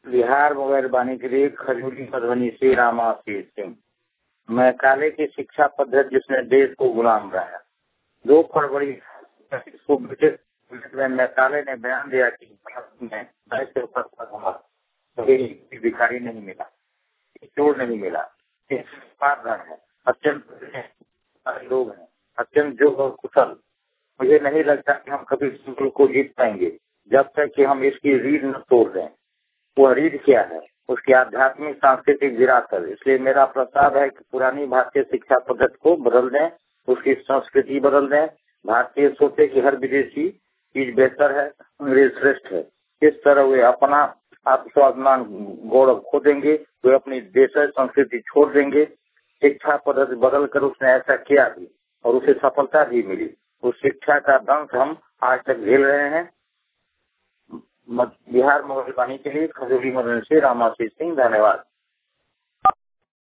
Bihar mobile वाणी के लिए खजूरी मधुबनी से रामाशीष सिंह। मैं काले की शिक्षा पद्धति जिसने देश को गुलाम बनाया। 2 फरवरी को ब्रिटिश में काले ने बयान दिया कि भारत में ऐसे भिखारी नहीं मिला, चोर नहीं मिला, है अत्यंत लोग हैं, अत्यंत जो और कुशल। मुझे नहीं लगता कि हम कभी इस को जीत पाएंगे जब तक कि हम इसकी रीढ़ न तोड़ दें। वह रीढ़ क्या है? उसकी आध्यात्मिक सांस्कृतिक विरासत। इसलिए मेरा प्रस्ताव है कि पुरानी भारतीय शिक्षा पद्धति को बदल दें, उसकी संस्कृति बदल दें। भारतीय सोचे कि हर विदेशी चीज बेहतर है, अंग्रेज श्रेष्ठ है। इस तरह वे अपना आत्मस्वाभिमान गौरव खो देंगे, वे अपनी देश संस्कृति छोड़ देंगे। शिक्षा पद्धति बदल कर उसने ऐसा किया भी और उसे सफलता भी मिली। उस शिक्षा का दंश हम आज तक झेल रहे हैं। बिहार मोबाइल वाणी के लिए खजूरी मधुबनी से रामाशीष सिंह। धन्यवाद।